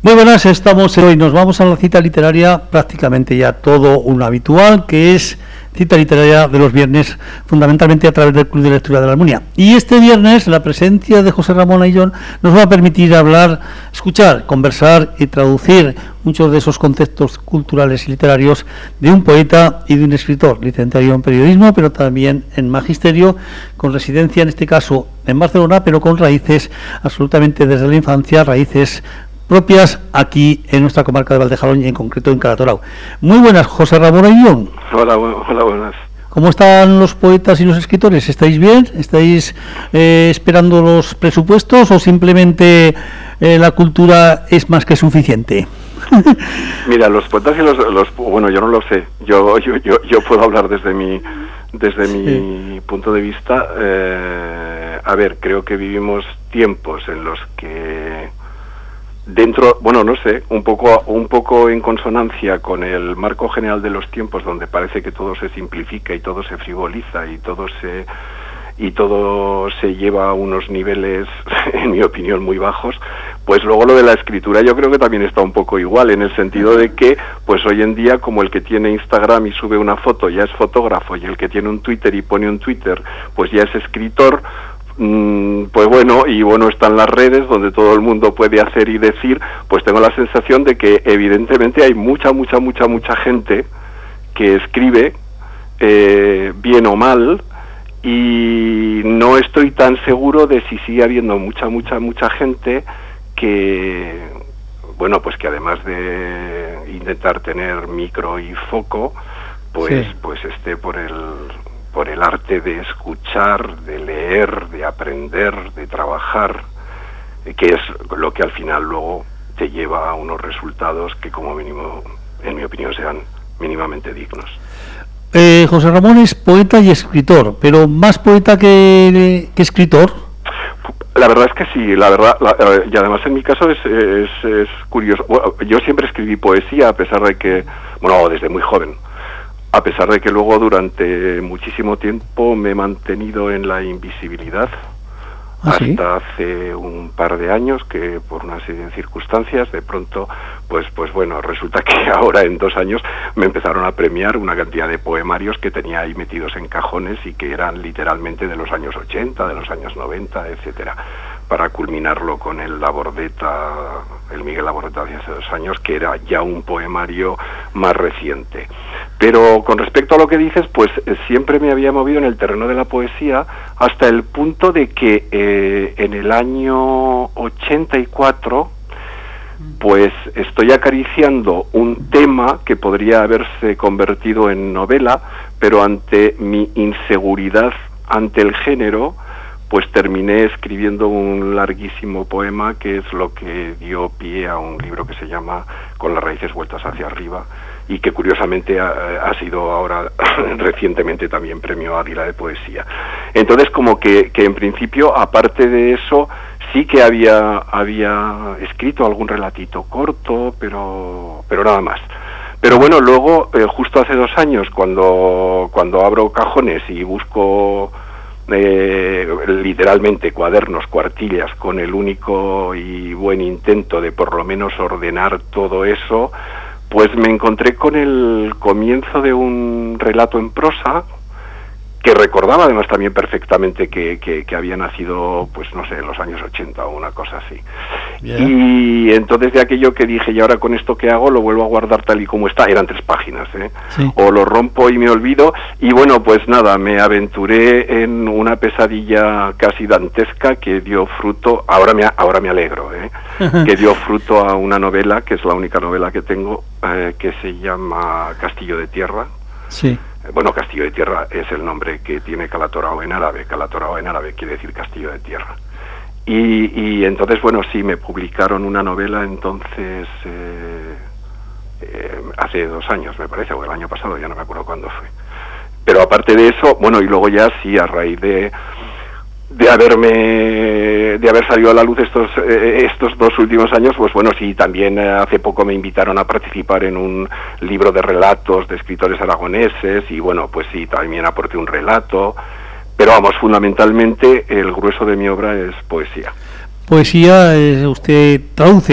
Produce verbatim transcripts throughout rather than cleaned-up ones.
Muy buenas, estamos hoy, nos vamos a la cita literaria, prácticamente ya todo un habitual, que es cita literaria de los viernes, fundamentalmente a través del Club de Lectura de la Almunia. Y este viernes la presencia de José Ramón Ayllón nos va a permitir hablar, escuchar, conversar y traducir muchos de esos conceptos culturales y literarios de un poeta y de un escritor, licenciado en periodismo, pero también en magisterio, con residencia en este caso en Barcelona, pero con raíces absolutamente desde la infancia, raíces propias aquí en nuestra comarca de Valdejalón y en concreto en Calatorao. Muy buenas, José Ramón Ayllón. Hola, hola, buenas. ¿Cómo están los poetas y los escritores? ¿Estáis bien? ¿Estáis eh, esperando los presupuestos o simplemente eh, la cultura es más que suficiente? Mira, los poetas y los, los bueno, yo no lo sé. Yo yo yo, yo puedo hablar desde mi desde sí. mi punto de vista. Eh, a ver, creo que vivimos tiempos en los que dentro, bueno, no sé, un poco un poco en consonancia con el marco general de los tiempos, donde parece que todo se simplifica y todo se frivoliza y todo se y todo se lleva a unos niveles, en mi opinión, muy bajos. Pues luego lo de la escritura yo creo que también está un poco igual, en el sentido de que pues hoy en día, como el que tiene Instagram y sube una foto ya es fotógrafo, y el que tiene un Twitter y pone un Twitter pues ya es escritor. Pues bueno, y bueno, están las redes donde todo el mundo puede hacer y decir. Pues tengo la sensación de que evidentemente hay mucha, mucha, mucha, mucha gente que escribe, eh, bien o mal, y no estoy tan seguro de si sigue habiendo mucha, mucha, mucha gente que, bueno, pues que además de intentar tener micro y foco, pues, sí. pues esté por el... por el arte de escuchar, de leer, de aprender, de trabajar, que es lo que al final luego te lleva a unos resultados que como mínimo, en mi opinión, sean mínimamente dignos. Eh, José Ramón es poeta y escritor, pero más poeta que, que escritor. La verdad es que sí, la verdad, la, y además en mi caso es, es, es curioso. Bueno, yo siempre escribí poesía, a pesar de que, bueno, desde muy joven. A pesar de que luego durante muchísimo tiempo me he mantenido en la invisibilidad, ¿Ah, hasta sí? hace un par de años que por una serie de circunstancias de pronto, pues pues bueno, resulta que ahora en dos años me empezaron a premiar una cantidad de poemarios que tenía ahí metidos en cajones y que eran literalmente de los años ochenta, de los años noventa, etcétera, para culminarlo con el Labordeta, el Miguel Labordeta de hace dos años, que era ya un poemario más reciente. Pero con respecto a lo que dices, pues eh, siempre me había movido en el terreno de la poesía hasta el punto de que eh, en el año ochenta y cuatro pues estoy acariciando un tema que podría haberse convertido en novela, pero ante mi inseguridad ante el género, pues terminé escribiendo un larguísimo poema que es lo que dio pie a un libro que se llama Con las raíces vueltas hacia arriba, y que curiosamente ha, ha sido ahora recientemente también premio Águila de poesía. Entonces, como que, que en principio, aparte de eso, sí que había había escrito algún relatito corto, pero pero nada más. Pero bueno, luego, eh, justo hace dos años, cuando cuando abro cajones y busco Eh, literalmente cuadernos, cuartillas, con el único y buen intento de por lo menos ordenar todo eso, pues me encontré con el comienzo de un relato en prosa que recordaba además también perfectamente que, que, que había nacido, pues no sé, en los años ochenta o una cosa así. Yeah. Y entonces de aquello que dije, y ahora con esto que hago, lo vuelvo a guardar tal y como está, eran tres páginas, ¿eh? Sí. O lo rompo y me olvido, y bueno, pues nada, me aventuré en una pesadilla casi dantesca que dio fruto, ahora me, ahora me alegro, ¿eh? que dio fruto a una novela, que es la única novela que tengo, eh, que se llama Castillo de Tierra. Sí. Bueno, Castillo de Tierra es el nombre que tiene Calatorao en árabe. Calatorao en árabe quiere decir Castillo de Tierra. Y, y entonces, bueno, sí, me publicaron una novela entonces eh, eh, hace dos años, me parece, o el año pasado, ya no me acuerdo cuándo fue. Pero aparte de eso, bueno, y luego ya sí, a raíz de de haberme de haber salido a la luz estos eh, estos dos últimos años, pues bueno, sí, también eh, hace poco me invitaron a participar en un libro de relatos de escritores aragoneses, y bueno, pues sí, también aporté un relato, pero vamos, fundamentalmente el grueso de mi obra es poesía. Poesía, eh, usted traduce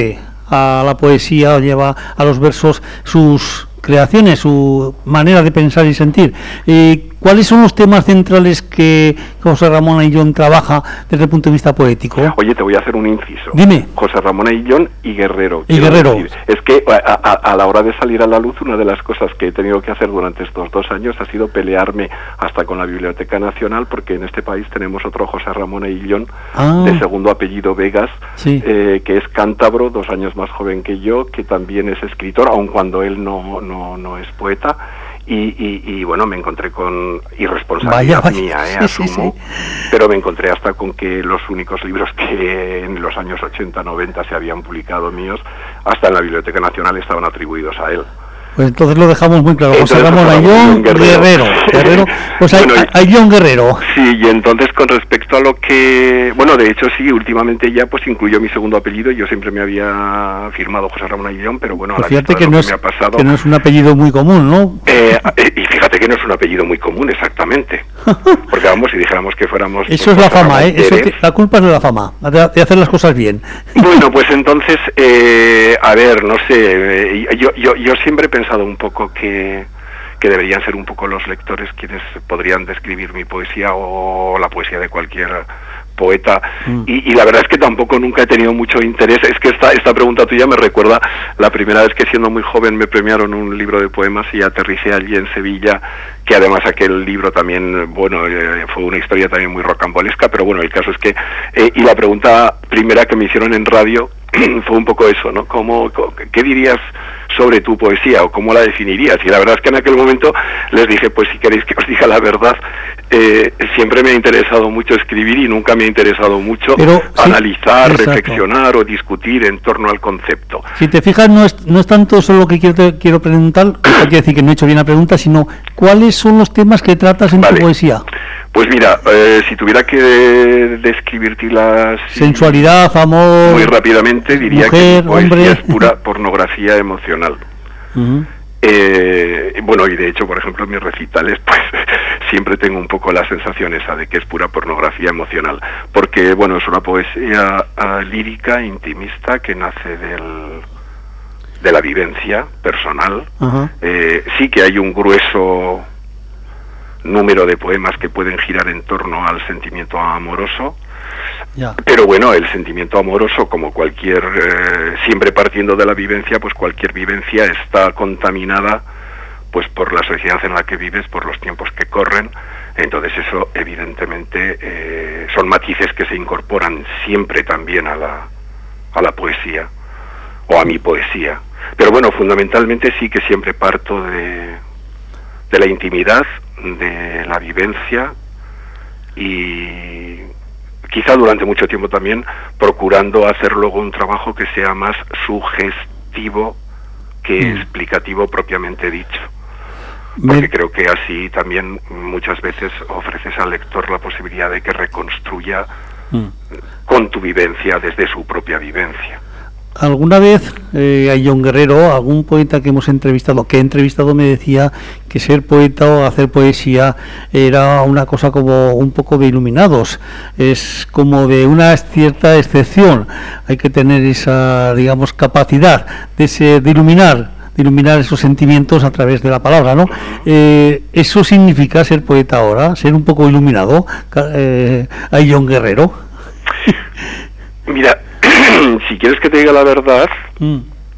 a la poesía o lleva a los versos sus creaciones, su manera de pensar y sentir. Eh, ¿Cuáles son los temas centrales que José Ramón Ayllón trabaja desde el punto de vista poético? Oye, te voy a hacer un inciso. Dime. José Ramón Ayllón y Guerrero. Y Guerrero. Decir. Es que a, a, a la hora de salir a la luz, una de las cosas que he tenido que hacer durante estos dos años ha sido pelearme hasta con la Biblioteca Nacional, porque en este país tenemos otro José Ramón Ayllón, ah. de segundo apellido Vegas, sí. eh, que es cántabro, dos años más joven que yo, que también es escritor, aun cuando él no, no, no es poeta. Y, y, y bueno, me encontré con irresponsabilidad vaya, vaya. mía, ¿eh? Sí, asumo, sí, sí. Pero me encontré hasta con que los únicos libros que en los años ochenta, noventa se habían publicado míos, hasta en la Biblioteca Nacional estaban atribuidos a él. Pues entonces lo dejamos muy claro. Entonces, José Ramón Ayllón Guerrero. Guerrero. Guerrero. Pues bueno, Ayllón Guerrero. Sí, y entonces con respecto a lo que... Bueno, de hecho sí, últimamente ya pues incluyó mi segundo apellido. Yo siempre me había firmado José Ramón Ayllón, pero bueno, pues a la fíjate vista que, de no lo es, que me ha pasado... que no es un apellido muy común, ¿no? Eh, y fíjate que no es un apellido muy común, exactamente. Porque vamos, si dijéramos que fuéramos... Eso es la fama, ¿eh? Eso te, la culpa es de la fama, de hacer las cosas bien. Bueno, pues entonces, eh, a ver, no sé, eh, yo, yo, yo siempre he pensado un poco que que deberían ser un poco los lectores quienes podrían describir mi poesía o la poesía de cualquier poeta, mm. y, y la verdad es que tampoco nunca he tenido mucho interés. Es que esta, esta pregunta tuya me recuerda la primera vez que siendo muy joven me premiaron un libro de poemas y aterricé allí en Sevilla, que además aquel libro también, bueno, eh, fue una historia también muy rocambolesca, pero bueno, el caso es que, eh, y la pregunta primera que me hicieron en radio fue un poco eso, ¿no? ¿Cómo, ¿Qué dirías sobre tu poesía o cómo la definirías? Y la verdad es que en aquel momento les dije, pues si queréis que os diga la verdad, eh, siempre me ha interesado mucho escribir y nunca me ha interesado mucho Pero, analizar, sí, reflexionar o discutir en torno al concepto. Si te fijas, no es, no es tanto solo lo que quiero, te, quiero preguntar, no quiere decir que no he hecho bien la pregunta, sino ¿cuáles son los temas que tratas en vale. tu poesía? Pues mira, eh, si tuviera que de, describirte las... Sensualidad, amor... Muy rápidamente diría mujer, que mi poesía hombre. es pura pornografía emocional. Uh-huh. eh, bueno, y de hecho, por ejemplo, en mis recitales, pues siempre tengo un poco la sensación esa de que es pura pornografía emocional. Porque, bueno, es una poesía uh, lírica, intimista, que nace del... de la vivencia personal. Uh-huh. eh, sí que hay un grueso número de poemas que pueden girar en torno al sentimiento amoroso, yeah. pero bueno, el sentimiento amoroso, como cualquier, eh, siempre partiendo de la vivencia, pues cualquier vivencia está contaminada pues por la sociedad en la que vives, por los tiempos que corren. Entonces eso evidentemente eh, son matices que se incorporan siempre también a la, a la poesía, o a mi poesía. Pero bueno, fundamentalmente sí que siempre parto de, de la intimidad, de la vivencia, y quizá durante mucho tiempo también procurando hacer luego un trabajo que sea más sugestivo que mm. explicativo propiamente dicho, porque Me... creo que así también muchas veces ofreces al lector la posibilidad de que reconstruya mm. con tu vivencia desde su propia vivencia. Alguna vez eh, Ayllón Guerrero, algún poeta que hemos entrevistado, que he entrevistado, me decía que ser poeta o hacer poesía era una cosa como un poco de iluminados, es como de una cierta excepción, hay que tener esa, digamos, capacidad de, ese, de iluminar, de iluminar esos sentimientos a través de la palabra, ¿no? Eh, ¿Eso significa ser poeta ahora, ser un poco iluminado, eh, Ayllón Guerrero? Mira, si quieres que te diga la verdad, mm.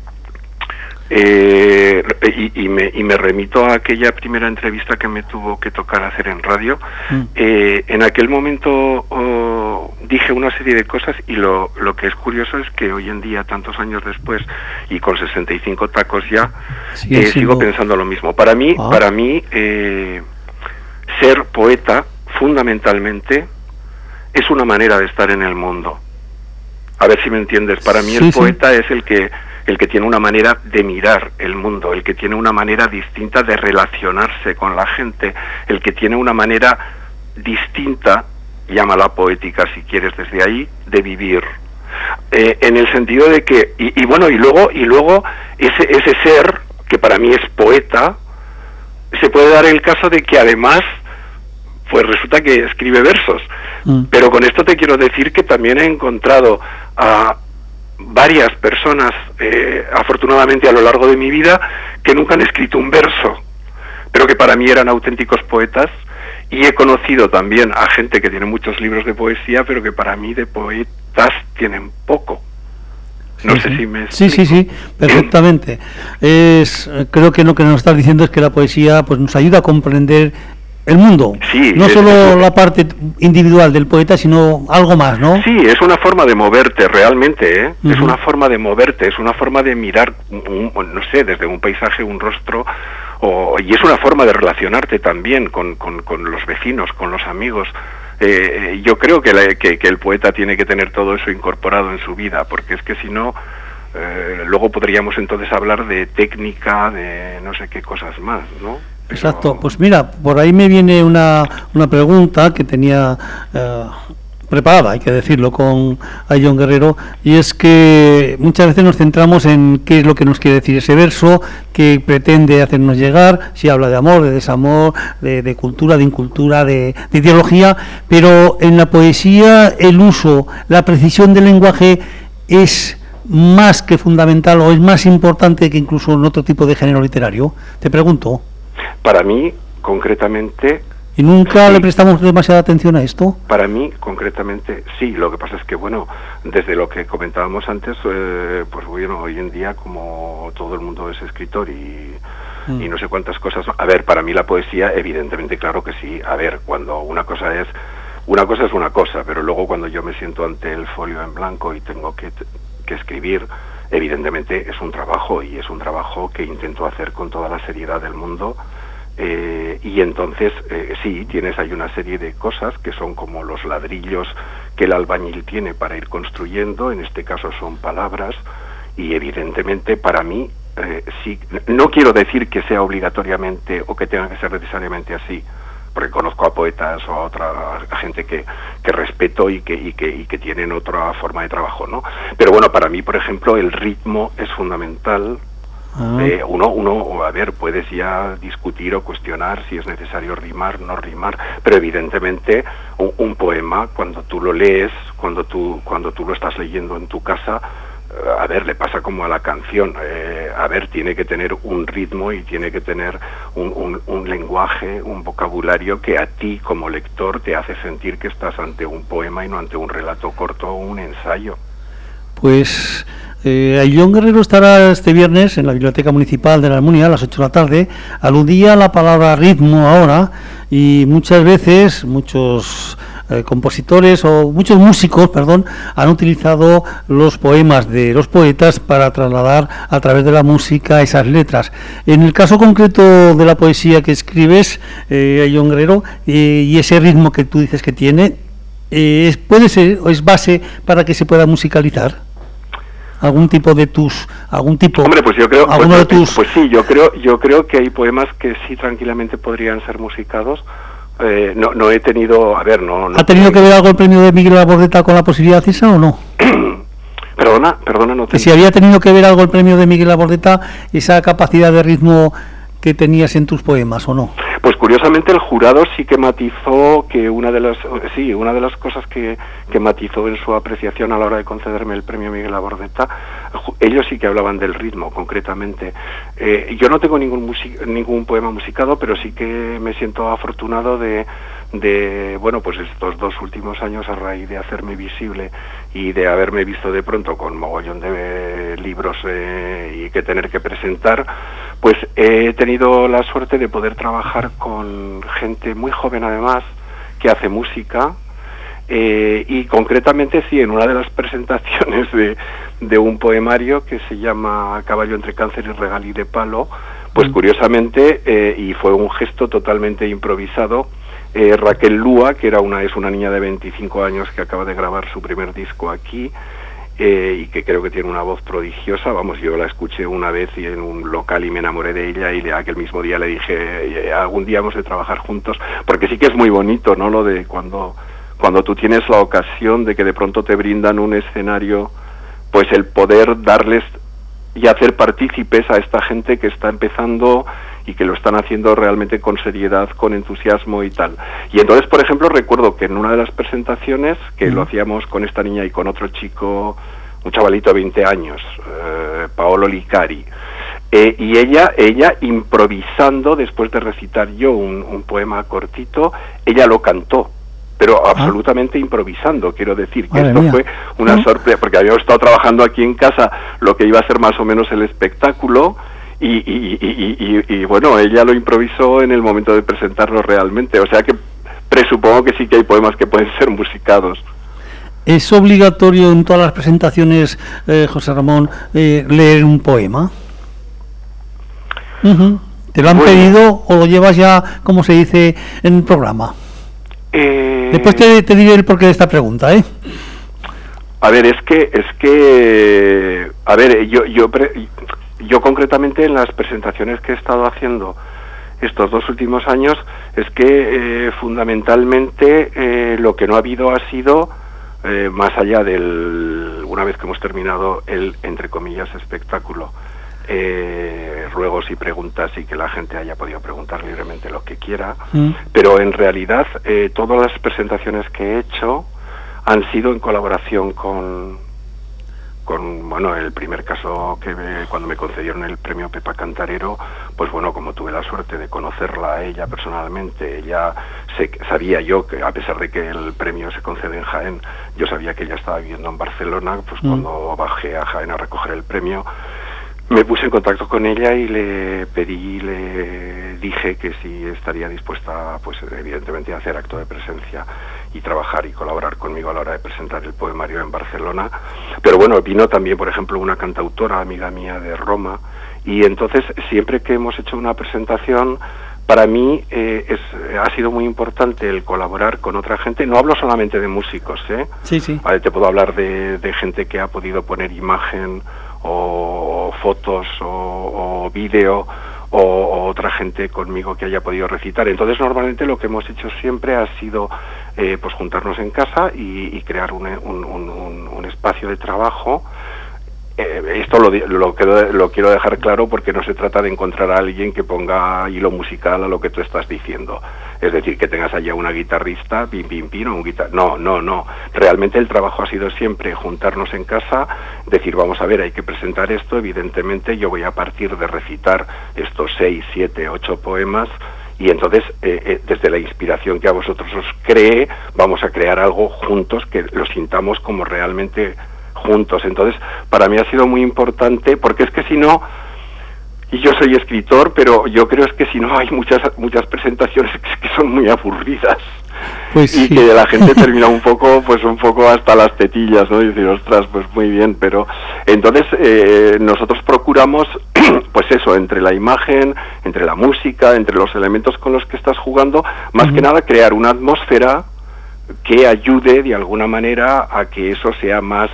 eh, y, y, me, y me remito a aquella primera entrevista que me tuvo que tocar hacer en radio, mm. eh, en aquel momento oh, dije una serie de cosas, y lo, lo que es curioso es que hoy en día, tantos años después, y con sesenta y cinco tacos ya, sí, eh, sigo pensando lo mismo. Para mí, ah. para mí eh, ser poeta, fundamentalmente, es una manera de estar en el mundo. A ver si me entiendes. Para mí sí, el poeta sí. es el que el que tiene una manera de mirar el mundo, el que tiene una manera distinta de relacionarse con la gente, el que tiene una manera distinta, llámala poética si quieres desde ahí, de vivir. Eh, en el sentido de que, y, y bueno, y luego, y luego ese, ese ser, que para mí es poeta, se puede dar el caso de que además, pues resulta que escribe versos. Mm. Pero con esto te quiero decir que también he encontrado a varias personas, eh, afortunadamente a lo largo de mi vida, que nunca han escrito un verso, pero que para mí eran auténticos poetas, y he conocido también a gente que tiene muchos libros de poesía, pero que para mí de poetas tienen poco. No sí, sé sí. si me Sí, sí, sí, perfectamente. Es, creo que lo que nos estás diciendo es que la poesía pues nos ayuda a comprender el mundo, sí, no es, solo es, la parte individual del poeta, sino algo más, ¿no? Sí, es una forma de moverte realmente, ¿eh? Uh-huh. Es una forma de moverte, es una forma de mirar, un, no sé, desde un paisaje, un rostro, o, y es una forma de relacionarte también con, con, con los vecinos, con los amigos. Eh, yo creo que, la, que, que el poeta tiene que tener todo eso incorporado en su vida, porque es que si no, eh, luego podríamos entonces hablar de técnica, de no sé qué cosas más, ¿no? Pero... Exacto, pues mira, por ahí me viene una, una pregunta que tenía eh, preparada, hay que decirlo, con Ayllón Guerrero, y es que muchas veces nos centramos en qué es lo que nos quiere decir ese verso, qué pretende hacernos llegar, si habla de amor, de desamor, de, de cultura, de incultura, de, de ideología, pero en la poesía el uso, la precisión del lenguaje es más que fundamental o es más importante que incluso en otro tipo de género literario. Te pregunto. Para mí, concretamente... ¿Y nunca sí. le prestamos demasiada atención a esto? Para mí, concretamente, sí. Lo que pasa es que, bueno, desde lo que comentábamos antes, eh, pues bueno, hoy en día, como todo el mundo es escritor y, mm. y no sé cuántas cosas... A ver, para mí la poesía, evidentemente, claro que sí. A ver, cuando una cosa es... Una cosa es una cosa, pero luego cuando yo me siento ante el folio en blanco y tengo que, que escribir, evidentemente es un trabajo, y es un trabajo que intento hacer con toda la seriedad del mundo. Eh, y entonces eh, sí, tienes ahí una serie de cosas que son como los ladrillos que el albañil tiene para ir construyendo, en este caso son palabras, y evidentemente para mí eh, sí, no quiero decir que sea obligatoriamente o que tenga que ser necesariamente así, porque conozco a poetas o a otra a gente que, que respeto y que, y, que, y que tienen otra forma de trabajo, ¿no? Pero bueno, para mí, por ejemplo, el ritmo es fundamental. Ah. Eh, uno, uno, a ver, puedes ya discutir o cuestionar si es necesario rimar, no rimar, pero evidentemente un, un poema, cuando tú lo lees, cuando tú, cuando tú lo estás leyendo en tu casa, eh, a ver, le pasa como a la canción, eh, a ver, tiene que tener un ritmo y tiene que tener un, un, un lenguaje, un vocabulario que a ti como lector te hace sentir que estás ante un poema y no ante un relato corto o un ensayo. Pues... Eh, Ayllón Guerrero estará este viernes en la Biblioteca Municipal de la Almunia a las ocho de la tarde. Aludía la palabra ritmo ahora, y muchas veces muchos eh, compositores o muchos músicos, perdón, han utilizado los poemas de los poetas para trasladar a través de la música esas letras. En el caso concreto de la poesía que escribes, eh, Ayllón Guerrero, eh, y ese ritmo que tú dices que tiene, eh, ¿puede ser o es base para que se pueda musicalizar? algún tipo de tus algún tipo hombre pues yo creo pues, de tus... pues sí yo creo yo creo que hay poemas que sí tranquilamente podrían ser musicados. eh, no no he tenido a ver no, no ha tenido que ver algo el premio de Miguel Labordeta con la posibilidad esa o no? perdona perdona no te... que si había tenido que ver algo el premio de Miguel Labordeta, esa capacidad de ritmo que tenías en tus poemas, ¿o no? Pues curiosamente el jurado sí que matizó que una de las sí una de las cosas que, que matizó en su apreciación a la hora de concederme el premio Miguel Labordeta, ellos sí que hablaban del ritmo concretamente. Eh, yo no tengo ningún music, ningún poema musicado, pero sí que me siento afortunado de de bueno pues estos dos últimos años, a raíz de hacerme visible y de haberme visto de pronto con mogollón de libros eh, y que tener que presentar, pues he tenido la suerte de poder trabajar con gente muy joven además que hace música, eh, y concretamente sí, en una de las presentaciones de, de un poemario que se llama Caballo entre cáncer y regalí de palo, pues mm. curiosamente, eh, y fue un gesto totalmente improvisado, eh, Raquel Lúa, que era una es una niña de veinticinco años que acaba de grabar su primer disco aquí, Eh, y que creo que tiene una voz prodigiosa, vamos, yo la escuché una vez y en un local y me enamoré de ella, y le, aquel mismo día le dije, algún día hemos de trabajar juntos, porque sí que es muy bonito, ¿no?, lo de cuando, cuando tú tienes la ocasión de que de pronto te brindan un escenario, pues el poder darles y hacer partícipes a esta gente que está empezando y que lo están haciendo realmente con seriedad, con entusiasmo y tal. Y entonces, por ejemplo, recuerdo que en una de las presentaciones, que mm. lo hacíamos con esta niña y con otro chico, un chavalito de veinte años, eh, Paolo Licari, eh, y ella, ella improvisando, después de recitar yo un, un poema cortito, ella lo cantó, pero ah. absolutamente improvisando, quiero decir que Madre esto mía. fue una ¿Mm? sorpresa, porque habíamos estado trabajando aquí en casa lo que iba a ser más o menos el espectáculo, y, y, y, y, y, y bueno, ella lo improvisó en el momento de presentarlo realmente, o sea que presupongo que sí que hay poemas que pueden ser musicados. ¿Es obligatorio en todas las presentaciones, eh, José Ramón, eh, leer un poema? Uh-huh. ¿Te lo han bueno. pedido o lo llevas ya, como se dice, en el programa? Eh... Después te, te diré el porqué de esta pregunta, ¿eh? A ver, es que, es que, a ver, yo, yo, yo concretamente en las presentaciones que he estado haciendo estos dos últimos años, es que eh, fundamentalmente eh, lo que no ha habido ha sido, eh, más allá del, una vez que hemos terminado el, entre comillas, espectáculo, eh, ruegos y preguntas y que la gente haya podido preguntar libremente lo que quiera, mm. pero en realidad eh, todas las presentaciones que he hecho han sido en colaboración con... con, bueno, el primer caso que me, cuando me concedieron el premio Pepa Cantarero, pues bueno, como tuve la suerte de conocerla a ella personalmente, ella se, sabía yo que a pesar de que el premio se concede en Jaén, yo sabía que ella estaba viviendo en Barcelona, pues mm. cuando bajé a Jaén a recoger el premio, me puse en contacto con ella y le pedí, le dije que si estaría dispuesta, pues evidentemente a hacer acto de presencia y trabajar y colaborar conmigo a la hora de presentar el poemario en Barcelona. Pero bueno, vino también, por ejemplo, una cantautora amiga mía de Roma, y entonces siempre que hemos hecho una presentación, para mí eh, es, ha sido muy importante el colaborar con otra gente. No hablo solamente de músicos, ¿eh? Sí, sí. Vale, te puedo hablar de, de gente que ha podido poner imagen o fotos o, o vídeo, o, o otra gente conmigo que haya podido recitar. Entonces normalmente lo que hemos hecho siempre ha sido eh, pues juntarnos en casa y, y crear un, un, un, un espacio de trabajo. Eh, esto lo, lo, quiero, lo quiero dejar claro porque no se trata de encontrar a alguien que ponga hilo musical a lo que tú estás diciendo. Es decir, que tengas allá una guitarrista, pim, pim, pim, o un guitar... No, no, no. Realmente el trabajo ha sido siempre juntarnos en casa, decir, vamos a ver, hay que presentar esto, evidentemente yo voy a partir de recitar estos seis, siete, ocho poemas, y entonces, eh, eh, desde la inspiración que a vosotros os cree, vamos a crear algo juntos que lo sintamos como realmente juntos. Entonces, para mí ha sido muy importante, porque es que si no, y yo soy escritor, pero yo creo es que si no hay muchas muchas presentaciones que son muy aburridas, pues y sí. que la gente termina un poco, pues un poco hasta las tetillas, ¿no? Y decir, ostras, pues muy bien, pero entonces eh, nosotros procuramos, pues eso, entre la imagen, entre la música, entre los elementos con los que estás jugando, más uh-huh. que nada crear una atmósfera que ayude de alguna manera a que eso sea más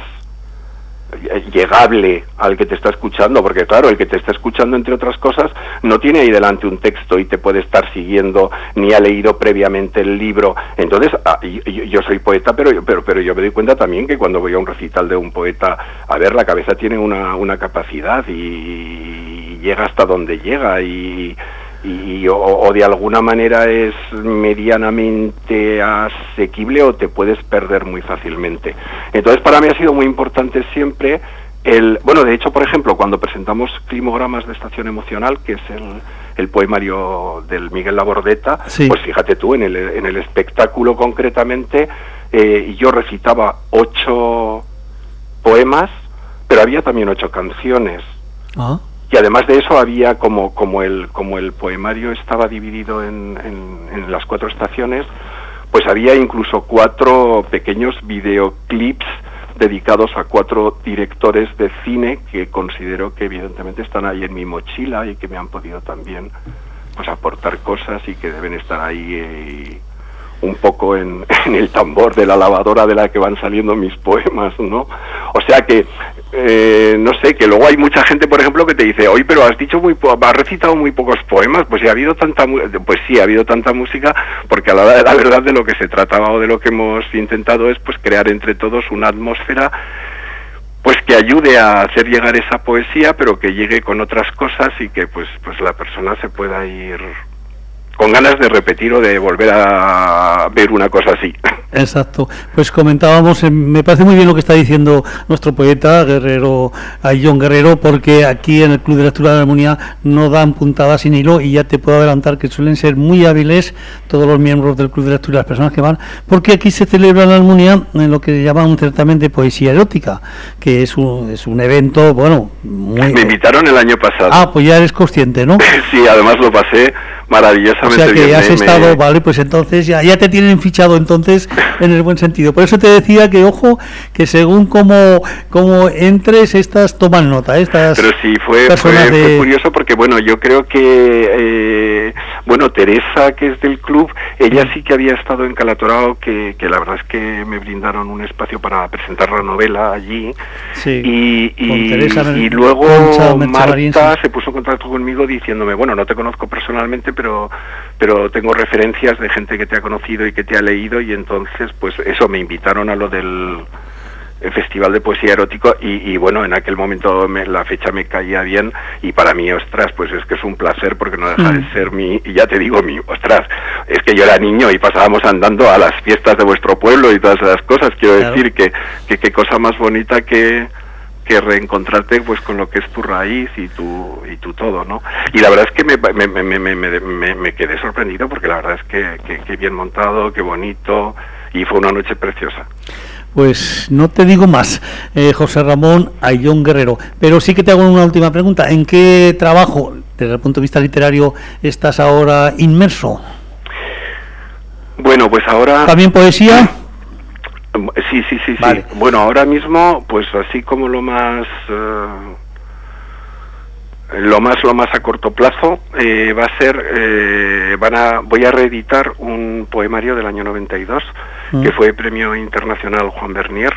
llegable al que te está escuchando, porque claro, el que te está escuchando, entre otras cosas, no tiene ahí delante un texto y te puede estar siguiendo, ni ha leído previamente el libro. Entonces, ah, yo, yo soy poeta, pero, pero pero yo me doy cuenta también que cuando voy a un recital de un poeta, a ver, la cabeza tiene una, una capacidad y, y llega hasta donde llega, y y o, o de alguna manera es medianamente asequible o te puedes perder muy fácilmente. Entonces para mí ha sido muy importante siempre el... Bueno, de hecho, por ejemplo, cuando presentamos Climogramas de Estación Emocional, que es el, el poemario del Miguel Labordeta, sí. pues fíjate tú, en el, en el espectáculo concretamente, eh, yo recitaba ocho poemas, pero había también ocho canciones. Ah. Y además de eso había, como como el como el poemario estaba dividido en, en, en las cuatro estaciones, pues había incluso cuatro pequeños videoclips dedicados a cuatro directores de cine que considero que evidentemente están ahí en mi mochila y que me han podido también pues aportar cosas y que deben estar ahí eh, un poco en, en el tambor de la lavadora de la que van saliendo mis poemas, ¿no? O sea que Eh, no sé, que luego hay mucha gente, por ejemplo, que te dice, oye, pero has dicho muy po has recitado muy pocos poemas. Pues sí, ha habido tanta pues sí, ha habido tanta música, porque a la hora de la verdad de lo que se trataba o de lo que hemos intentado es pues crear entre todos una atmósfera pues que ayude a hacer llegar esa poesía, pero que llegue con otras cosas y que pues pues la persona se pueda ir con ganas de repetir o de volver a ver una cosa así. Exacto. Pues comentábamos, eh, me parece muy bien lo que está diciendo nuestro poeta Guerrero, Ayllón Guerrero, porque aquí en el Club de Lectura de la Armonía no dan puntadas sin hilo, y ya te puedo adelantar que suelen ser muy hábiles todos los miembros del Club de Lectura, las personas que van, porque aquí se celebra en la Armonía en lo que llaman un certamen de poesía erótica, que es un, es un evento, bueno, muy... Me invitaron el año pasado. Ah, pues ya eres consciente, ¿no? Sí, además lo pasé maravillosamente bien. O sea que bien, has me, estado, me... vale, pues entonces ya, ya te tienen fichado entonces en el buen sentido. Por eso te decía que, ojo, que según cómo, cómo entres, estas toman nota, estas Pero sí, fue, fue, personas de... fue curioso porque, bueno, yo creo que, eh, bueno, Teresa, que es del club, ella sí que había estado en Calatorao, que, que la verdad es que me brindaron un espacio para presentar la novela allí. Sí, y, y, Teresa, y luego Concha, Marta Marín, sí. se puso en contacto conmigo diciéndome, bueno, no te conozco personalmente, pero pero tengo referencias de gente que te ha conocido y que te ha leído, y entonces pues eso, me invitaron a lo del el Festival de Poesía Erótico, y, y bueno, en aquel momento me, la fecha me caía bien, y para mí, ostras, pues es que es un placer, porque no deja mm. de ser mi, y ya te digo, mi, ostras, es que yo era niño y pasábamos andando a las fiestas de vuestro pueblo y todas esas cosas, quiero claro. decir que que qué cosa más bonita que que reencontrarte pues con lo que es tu raíz y tu y tu todo, ¿no? Y la verdad es que me me, me, me, me, me, me quedé sorprendido, porque la verdad es que, que, que bien montado, qué bonito, y fue una noche preciosa. Pues no te digo más, eh, José Ramón Ayllón Guerrero, pero sí que te hago una última pregunta. ¿En qué trabajo, desde el punto de vista literario, estás ahora inmerso? Bueno, pues ahora... ¿También poesía? Sí, sí, sí, vale. sí. Bueno, ahora mismo, pues así como lo más... Uh, lo más lo más a corto plazo eh, va a ser... Eh, van a voy a reeditar un poemario del año noventa y dos, mm. que fue Premio Internacional Juan Bernier,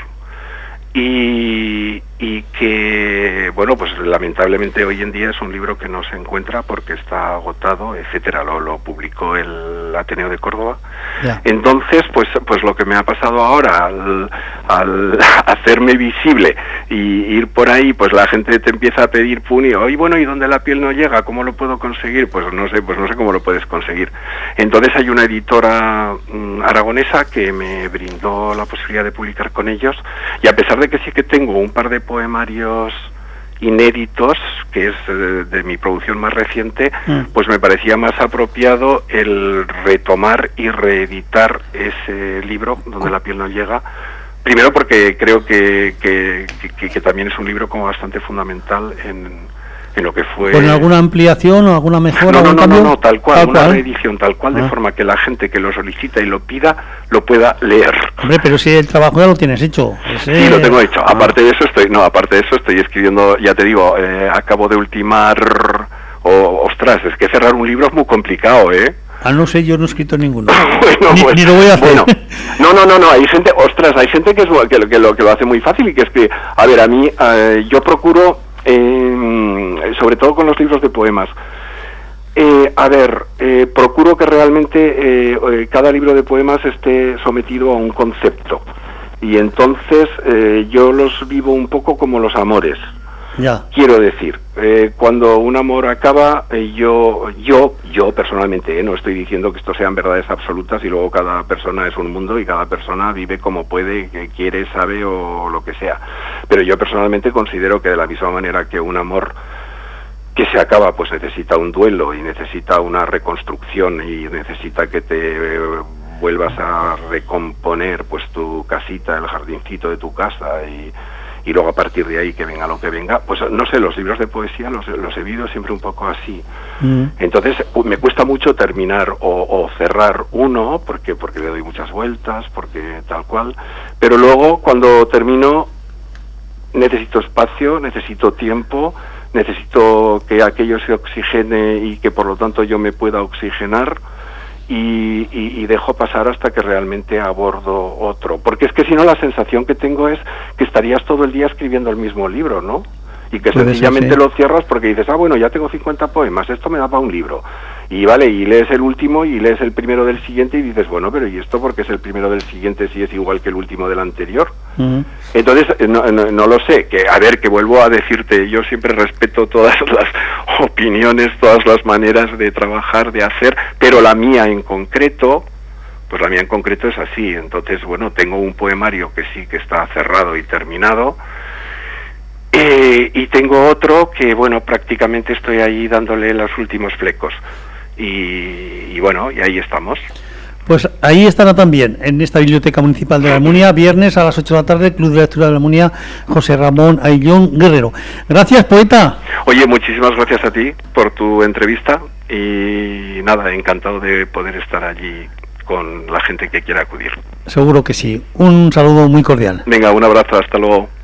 y, y que, bueno, pues lamentablemente hoy en día es un libro que no se encuentra porque está agotado, etcétera. Lo, lo publicó el Ateneo de Córdoba. Yeah. Entonces, pues pues lo que me ha pasado ahora al, al hacerme visible y ir por ahí, pues la gente te empieza a pedir punio, y bueno, ¿y dónde la piel no llega? ¿Cómo lo puedo conseguir? Pues no sé, pues no sé cómo lo puedes conseguir. Entonces hay una editora mmm, aragonesa que me brindó la posibilidad de publicar con ellos, y a pesar de que sí que tengo un par de poemarios inéditos, que es de, de mi producción más reciente, mm. pues me parecía más apropiado el retomar y reeditar ese libro, Donde la piel no llega. Primero porque creo que, que, que, que también es un libro como bastante fundamental en, en lo que fue... ¿Con alguna ampliación o alguna mejora? No, no, no, no, no, tal cual, tal una cual. reedición tal cual, ah. de forma que la gente que lo solicita y lo pida, lo pueda leer. Hombre, pero si el trabajo ya lo tienes hecho. Ese... Sí, lo tengo hecho. Ah. Aparte de eso estoy, no, aparte de eso estoy escribiendo, ya te digo, eh, acabo de ultimar, oh, ostras, es que cerrar un libro es muy complicado, ¿eh? Ah, no sé, yo no he escrito ninguno. bueno, ni, pues, ni lo voy a hacer. Bueno, no, no, no, no, hay gente, ostras, hay gente que, es, que, que, lo, que lo hace muy fácil, y que es que, a ver, a mí, eh, yo procuro, eh, sobre todo con los libros de poemas, eh, a ver, eh, procuro que realmente eh, cada libro de poemas esté sometido a un concepto, y entonces eh, yo los vivo un poco como los amores. Ya. Quiero decir, eh, cuando un amor acaba, eh, yo, yo, yo personalmente, eh, no estoy diciendo que esto sean verdades absolutas, y luego cada persona es un mundo y cada persona vive como puede, que quiere, sabe o lo que sea. Pero yo personalmente considero que de la misma manera que un amor que se acaba, pues necesita un duelo y necesita una reconstrucción y necesita que te eh, vuelvas a recomponer pues tu casita, el jardincito de tu casa, y y luego a partir de ahí que venga lo que venga, pues no sé, los libros de poesía los, los he vivido siempre un poco así. Mm. Entonces me cuesta mucho terminar o, o cerrar uno, porque porque le doy muchas vueltas, porque tal cual, pero luego cuando termino necesito espacio, necesito tiempo, necesito que aquello se oxigene y que por lo tanto yo me pueda oxigenar. Y, y, y dejo pasar hasta que realmente abordo otro, porque es que si no la sensación que tengo es que estarías todo el día escribiendo el mismo libro, ¿no? Y que sencillamente lo cierras porque dices, ah, bueno, ya tengo cincuenta poemas, esto me da para un libro, y vale, y lees el último y lees el primero del siguiente y dices, bueno, pero ¿y esto porque es el primero del siguiente si es igual que el último del anterior? Uh-huh. Entonces, no, no, no lo sé, que a ver, que vuelvo a decirte, yo siempre respeto todas las opiniones, todas las maneras de trabajar, de hacer, pero la mía en concreto, pues la mía en concreto es así. Entonces, bueno, tengo un poemario que sí que está cerrado y terminado, eh, y tengo otro que, bueno, prácticamente estoy ahí dándole los últimos flecos, y, y bueno, y ahí estamos. Pues ahí estará también, en esta Biblioteca Municipal de la Almunia, viernes a las ocho de la tarde, Club de Lectura de la Almunia, José Ramón Ayllón Guerrero. Gracias, poeta. Oye, muchísimas gracias a ti por tu entrevista, y nada, encantado de poder estar allí con la gente que quiera acudir. Seguro que sí. Un saludo muy cordial. Venga, un abrazo, hasta luego.